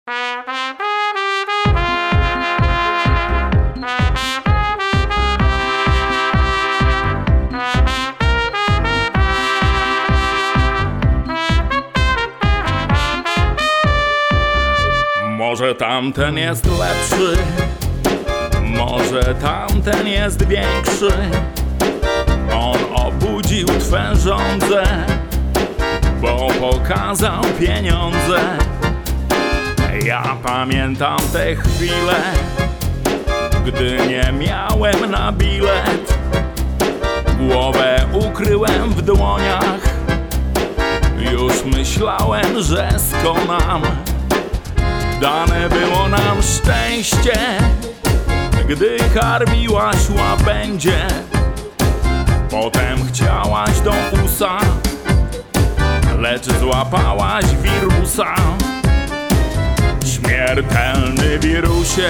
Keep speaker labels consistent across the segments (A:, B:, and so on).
A: Może tamten jest lepszy, może tamten jest większy. On obudził twe żądze, bo pokazał pieniądze. Ja pamiętam te chwile, gdy nie miałem na bilet. Głowę ukryłem w dłoniach, już myślałem, że skonam. Dane było nam szczęście, gdy karmiłaś łabędzie. Potem chciałaś do usa, lecz złapałaś wirusa. Śmiertelny wirusie,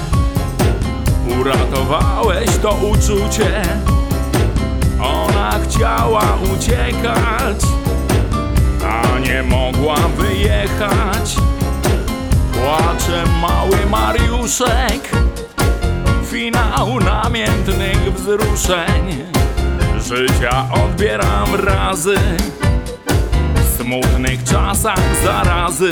A: uratowałeś to uczucie. Ona chciała uciekać, a nie mogła wyjechać. Płacze mały Mariuszek, finał namiętnych wzruszeń. Życia odbieram razy, w smutnych czasach zarazy.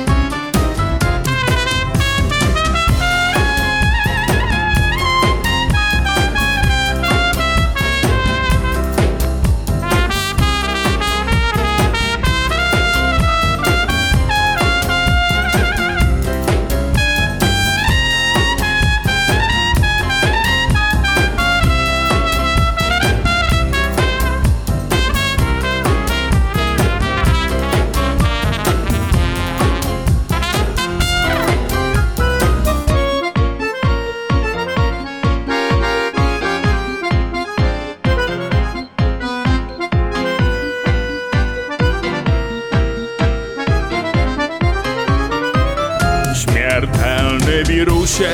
A: Śmiertelny wirusie,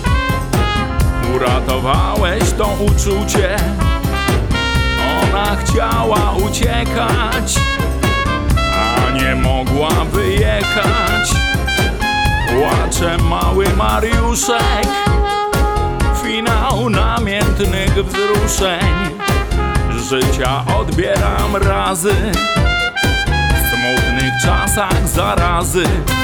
A: uratowałeś to uczucie. Ona chciała uciekać, a nie mogła wyjechać. Płacze mały Mariuszek, finał namiętnych wzruszeń. Życia odbieram razy, w smutnych czasach zarazy.